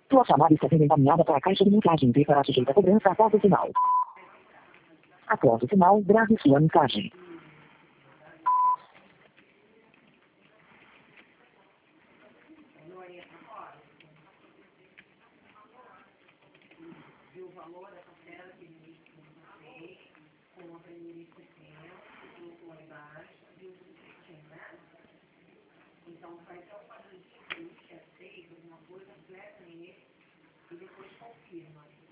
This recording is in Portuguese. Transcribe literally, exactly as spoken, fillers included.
Sua chamada está sendo encaminhada para a caixa de mensagens e será sujeita a cobrança após o sinal. Após o sinal, grave sua mensagem. E o valor dessa tela que ele fez, com a primeira setembro, que colocou lá embaixo, e o setembro, né? Então, faz só fazer o que é feito, alguma coisa, completa nele, e depois confirma.